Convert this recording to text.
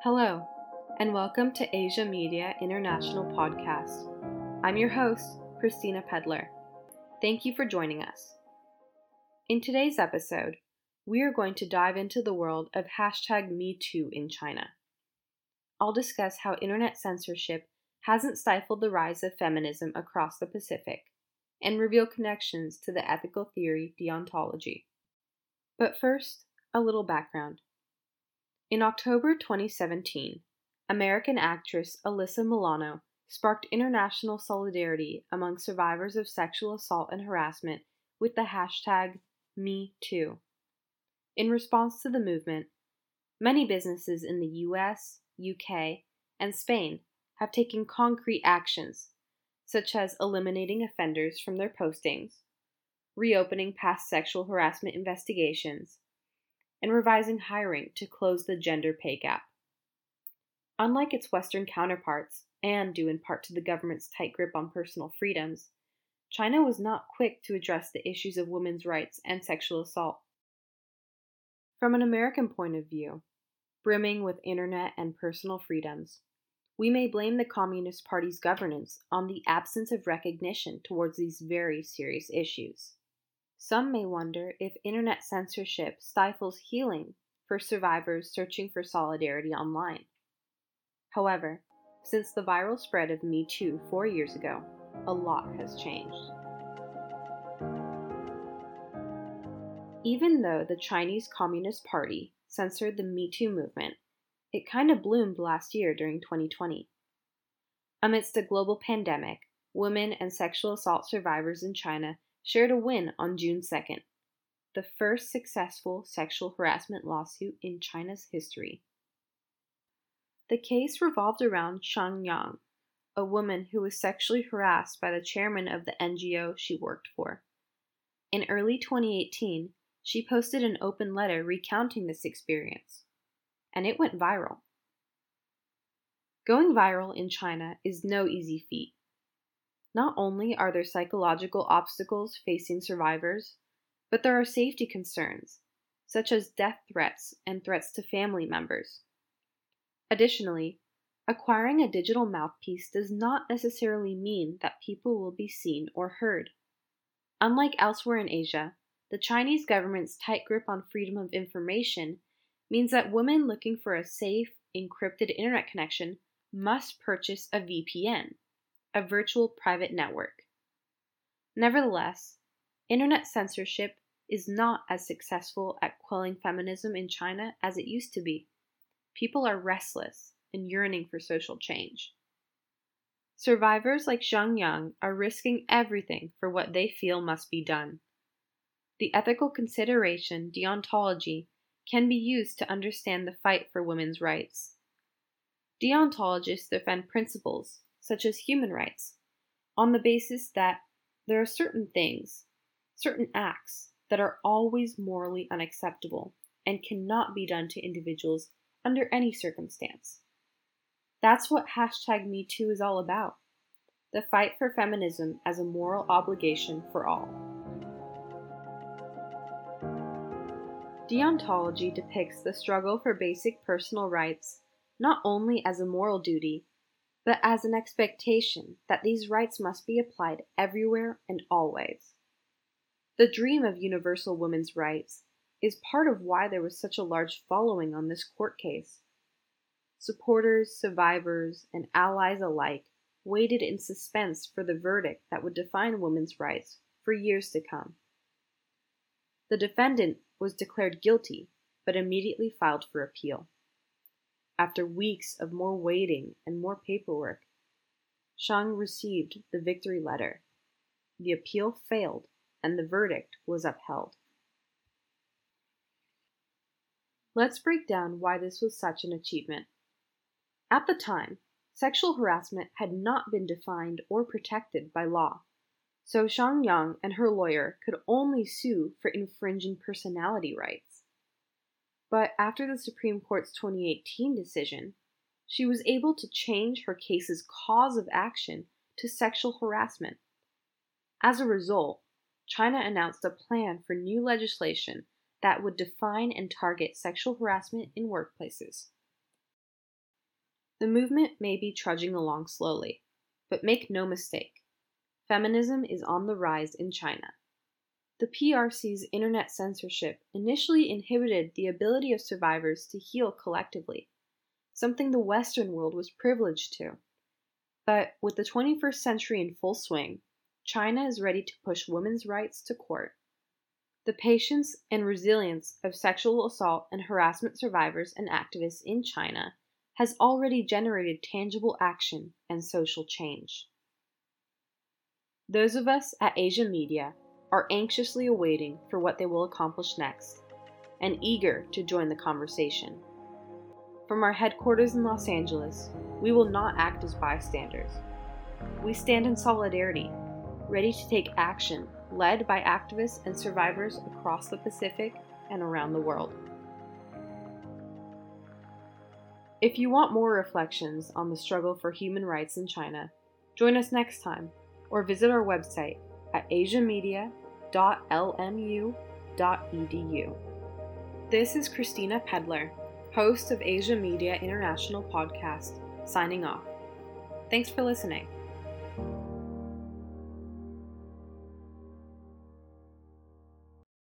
Hello, and welcome to Asia Media International Podcast. I'm your host, Christina Pedler. Thank you for joining us. In today's episode, we are going to dive into the world of #MeToo in China. I'll discuss how internet censorship hasn't stifled the rise of feminism across the Pacific, and reveal connections to the ethical theory deontology. But first, a little background. In October 2017, American actress Alyssa Milano sparked international solidarity among survivors of sexual assault and harassment with the #MeToo. In response to the movement, many businesses in the US, UK, and Spain have taken concrete actions, such as eliminating offenders from their postings, reopening past sexual harassment investigations, and revising hiring to close the gender pay gap. Unlike its Western counterparts, and due in part to the government's tight grip on personal freedoms, China was not quick to address the issues of women's rights and sexual assault. From an American point of view, brimming with internet and personal freedoms, we may blame the Communist Party's governance on the absence of recognition towards these very serious issues. Some may wonder if internet censorship stifles healing for survivors searching for solidarity online. However, since the viral spread of Me Too 4 years ago, a lot has changed. Even though the Chinese Communist Party censored the Me Too movement, it kind of bloomed last year during 2020. Amidst a global pandemic, women and sexual assault survivors in China shared a win on June 2nd, the first successful sexual harassment lawsuit in China's history. The case revolved around Shang Yang, a woman who was sexually harassed by the chairman of the NGO she worked for. In early 2018, she posted an open letter recounting this experience, and it went viral. Going viral in China is no easy feat. Not only are there psychological obstacles facing survivors, but there are safety concerns, such as death threats and threats to family members. Additionally, acquiring a digital mouthpiece does not necessarily mean that people will be seen or heard. Unlike elsewhere in Asia, the Chinese government's tight grip on freedom of information means that women looking for a safe, encrypted internet connection must purchase a VPN, a virtual private network. Nevertheless, internet censorship is not as successful at quelling feminism in China as it used to be. People are restless and yearning for social change. Survivors like Shang Yang are risking everything for what they feel must be done. The ethical consideration deontology can be used to understand the fight for women's rights. Deontologists defend principles, such as human rights, on the basis that there are certain things, certain acts, that are always morally unacceptable and cannot be done to individuals under any circumstance. That's what #MeToo is all about, the fight for feminism as a moral obligation for all. Deontology depicts the struggle for basic personal rights not only as a moral duty, but as an expectation that these rights must be applied everywhere and always. The dream of universal women's rights is part of why there was such a large following on this court case. Supporters, survivors, and allies alike waited in suspense for the verdict that would define women's rights for years to come. The defendant was declared guilty, but immediately filed for appeal. After weeks of more waiting and more paperwork, Shang received the victory letter. The appeal failed, and the verdict was upheld. Let's break down why this was such an achievement. At the time, sexual harassment had not been defined or protected by law, so Shang Yang and her lawyer could only sue for infringing personality rights. But after the Supreme Court's 2018 decision, she was able to change her case's cause of action to sexual harassment. As a result, China announced a plan for new legislation that would define and target sexual harassment in workplaces. The movement may be trudging along slowly, but make no mistake, feminism is on the rise in China. The PRC's internet censorship initially inhibited the ability of survivors to heal collectively, something the Western world was privileged to. But with the 21st century in full swing, China is ready to push women's rights to court. The patience and resilience of sexual assault and harassment survivors and activists in China has already generated tangible action and social change. Those of us at Asia Media are anxiously awaiting for what they will accomplish next, and eager to join the conversation. From our headquarters in Los Angeles, we will not act as bystanders. We stand in solidarity, ready to take action, led by activists and survivors across the Pacific and around the world. If you want more reflections on the struggle for human rights in China, join us next time or visit our website at asiamedia.lmu.edu. This is Christina Pedler, host of Asia Media International Podcast, signing off. Thanks for listening.